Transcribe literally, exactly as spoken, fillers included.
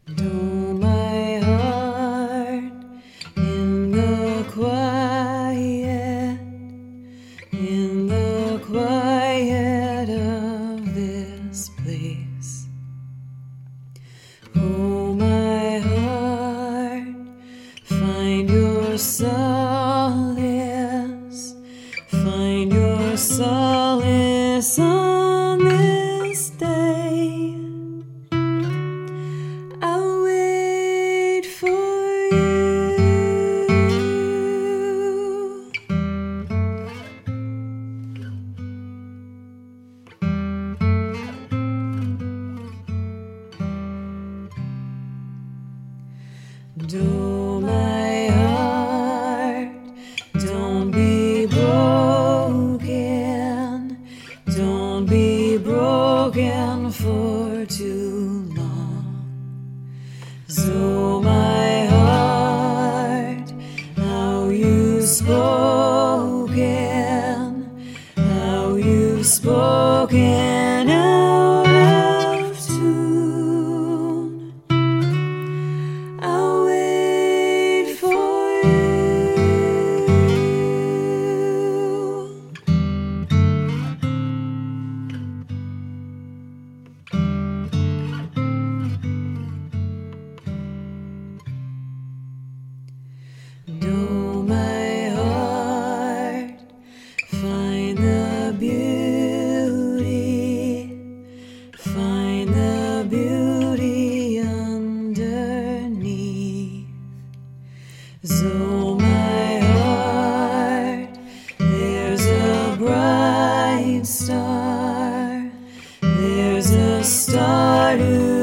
Do my heart in the quiet, in the quiet of this place. Oh, my heart, find your solace, find your solace on this day. I'll wait for you. Do my heart, don't be broken, don't be broken for too long. So my heart, how you've spoken, how you've spoken out of tune. I'll wait for you. Do my heart, find the beauty, find the beauty underneath. So my heart, there's a bright star, there's a star to